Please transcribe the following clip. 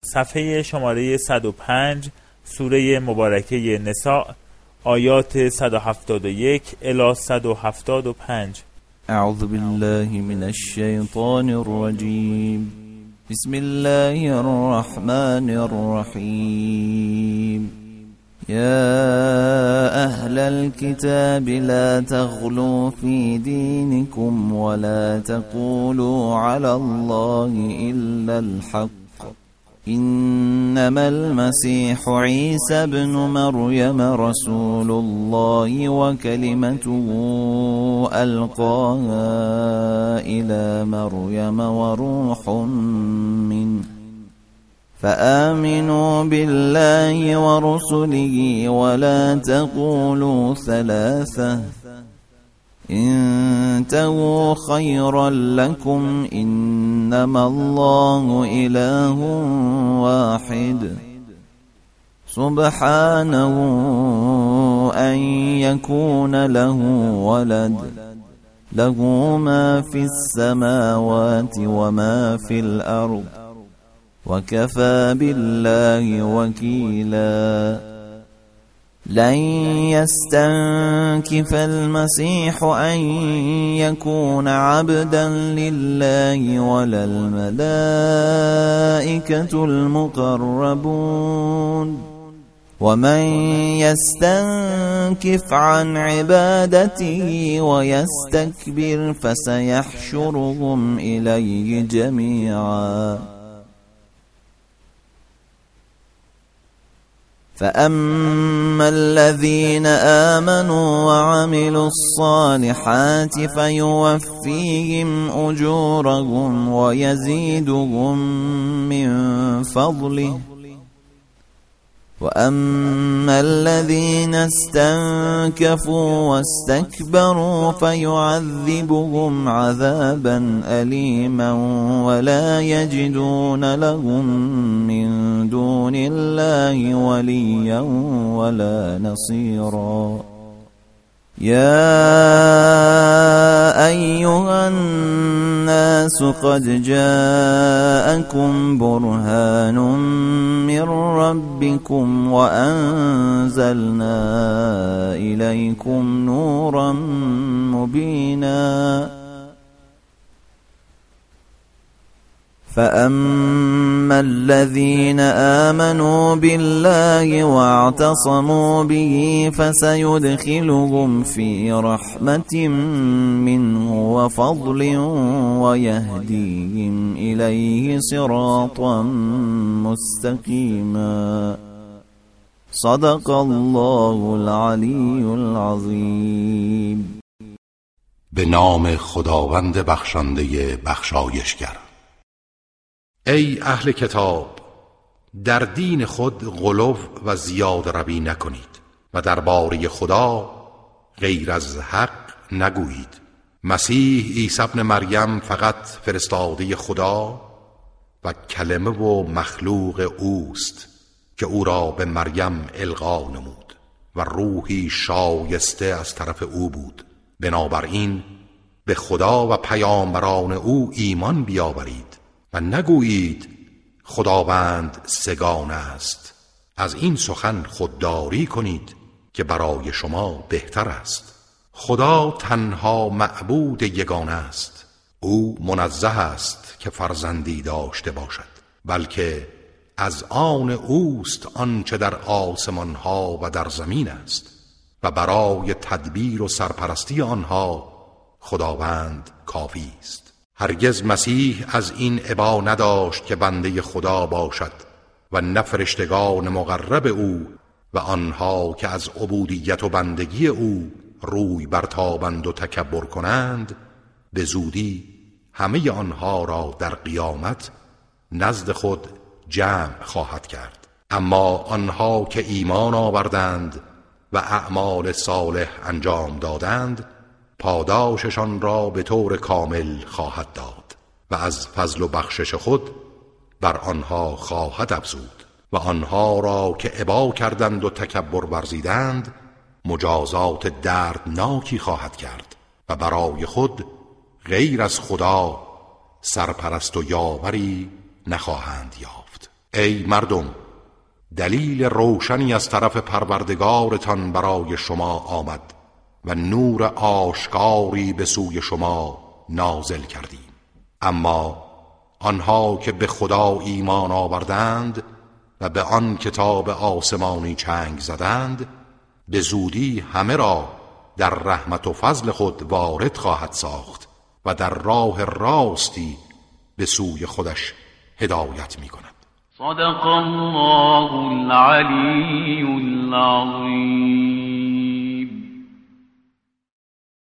صفحه شماره 105 سوره مبارکه نساء آیات 171 الی 175. اعوذ بالله من الشیطان الرجیم. بسم الله الرحمن الرحیم. يا أهل الكتاب لا تغلوا في دينكم ولا تقولوا على الله إلا الحق إنما المسيح عيسى ابن مريم رسول الله وكلمته ألقاها إلى مريم وروح منه فآمنوا بالله ورسله ولا تقولوا ثلاثة انتهوا خيرا لكم إنما الله إله واحد سبحانه أن يكون له ولد له ما في السماوات وما في الأرض وكفى بالله وكيلا. لن يستنكف المسيح أن يكون عبدا لله ولا الملائكة المقربون ومن يستنكف عن عبادته ويستكبر فسيحشرهم إليه جميعا. فأما الذين آمنوا وعملوا الصالحات فيوفيهم أجورهم ويزيدهم من فضله وأما الذين استنكفوا واستكبروا فيعذبهم عذابا أليما ولا يجدون لهم من دون الله وليا ولا نصيرا. يا أيها الناس قد جاءكم برهان من ربكم وأنزلنا إليكم نورا مبينا. فأما الذين آمنوا بالله واعتصموا به فسيدخلهم في رحمة منه وفضل ويهديهم إليه صراطا مستقيما. صدق الله العلی العظیم. به نام خداوند بخشنده بخشایشگر. ای اهل کتاب، در دین خود غلو و زیاده روی نکنید و درباره خدا غیر از حق نگویید. مسیح عیسی ابن مریم فقط فرستاده خدا و کلمه و مخلوق اوست که او را به مریم القا نمود و روحی شایسته از طرف او بود. بنابراین به خدا و پیامبران او ایمان بیاورید و نگویید خداوند سگانه است. از این سخن خودداری کنید که برای شما بهتر است. خدا تنها معبود یگانه است. او منزه است که فرزندی داشته باشد، بلکه از آن اوست آنچه در آسمان ها و در زمین است و برای تدبیر و سرپرستی آنها خداوند کافی است. هرگز مسیح از این ابا نداشت که بنده خدا باشد و نه فرشتگان مقرب او و آنها که از عبودیت و بندگی او روی برتابند و تکبر کنند به زودی همه آنها را در قیامت نزد خود جمع خواهد کرد. اما آنها که ایمان آوردند و اعمال صالح انجام دادند پاداششان را به طور کامل خواهد داد و از فضل و بخشش خود بر آنها خواهد افزود و آنها را که ابا کردند و تکبر ورزیدند مجازات دردناکی خواهد کرد و برای خود غیر از خدا سرپرست و یاوری نخواهند یافت. ای مردم، دلیل روشنی از طرف پروردگارتان برای شما آمد و نور آشکاری به سوی شما نازل کردیم. اما آنها که به خدا ایمان آوردند و به آن کتاب آسمانی چنگ زدند، به زودی همه را در رحمت و فضل خود وارد خواهد ساخت و در راه راستی به سوی خودش هدایت می کند. صدق الله العلی العظیم.